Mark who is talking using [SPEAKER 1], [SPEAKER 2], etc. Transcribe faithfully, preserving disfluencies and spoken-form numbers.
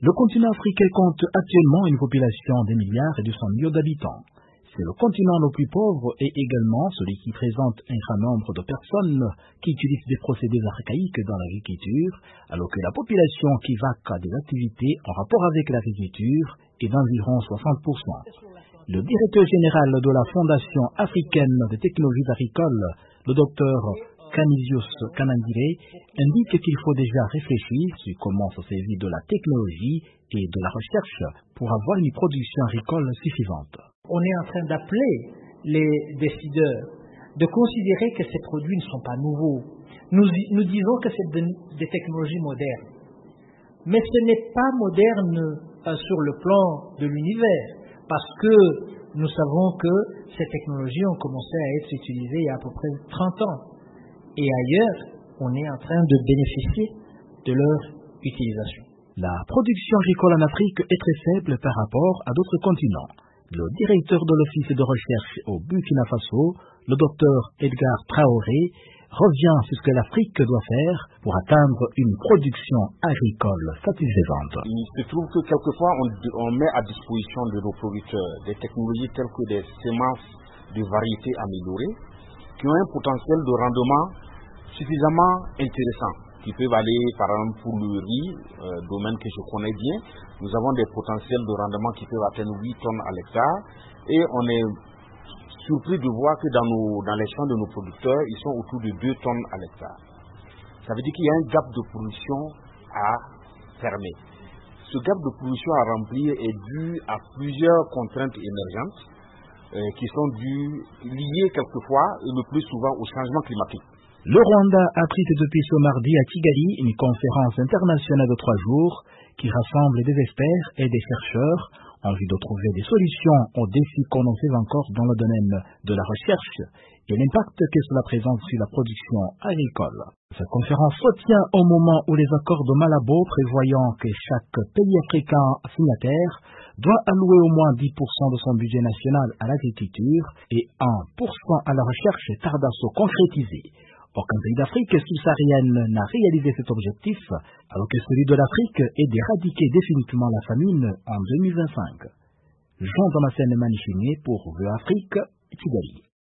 [SPEAKER 1] Le continent africain compte actuellement une population d'un milliard et deux cents millions d'habitants. C'est le continent le plus pauvre et également celui qui présente un grand nombre de personnes qui utilisent des procédés archaïques dans l'agriculture, alors que la population qui vaque à des activités en rapport avec l'agriculture est d'environ soixante pour cent. Le directeur général de la Fondation africaine des technologies agricoles, le docteur Canisius Kanangire, indique qu'il faut déjà réfléchir sur comment se servir de la technologie et de la recherche pour avoir une production agricole suffisante.
[SPEAKER 2] On est en train d'appeler les décideurs de considérer que ces produits ne sont pas nouveaux. Nous, nous disons que c'est de, des technologies modernes. Mais ce n'est pas moderne euh, sur le plan de l'univers, parce que nous savons que ces technologies ont commencé à être utilisées il y a à peu près trente ans. Et ailleurs, on est en train de bénéficier de leur utilisation.
[SPEAKER 1] La production agricole en Afrique est très faible par rapport à d'autres continents. Le directeur de l'Office de recherche au Burkina Faso, le docteur Edgar Traoré, revient sur ce que l'Afrique doit faire pour atteindre une production agricole satisfaisante.
[SPEAKER 3] Il se trouve que quelquefois on, on met à disposition de nos producteurs des technologies telles que des semences de variétés améliorées qui ont un potentiel de rendement suffisamment intéressant, qui peuvent aller par exemple pour le riz, euh, domaine que je connais bien. Nous avons des potentiels de rendement qui peuvent atteindre huit tonnes à l'hectare et on est surpris de voir que dans, nos, dans les champs de nos producteurs, ils sont autour de deux tonnes à l'hectare. Ça veut dire qu'il y a un gap de production à fermer. Ce gap de production à remplir est dû à plusieurs contraintes émergentes euh, qui sont dues, liées quelquefois et le plus souvent au changement climatique.
[SPEAKER 1] Le Rwanda abrite depuis ce mardi à Kigali une conférence internationale de trois jours qui rassemble des experts et des chercheurs en vue de trouver des solutions aux défis qu'on observe encore dans le domaine de la recherche et l'impact que cela présente sur la production agricole. Cette conférence se tient au moment où les accords de Malabo prévoyant que chaque pays africain signataire doit allouer au moins dix pour cent de son budget national à l'agriculture et un pour cent à la recherche tardent à se concrétiser. Aucun pays d'Afrique subsaharienne n'a réalisé cet objectif, alors que celui de l'Afrique est d'éradiquer définitivement la famine en deux mille vingt-cinq. Jean Damascène Manichine pour V E Afrique, Kigali.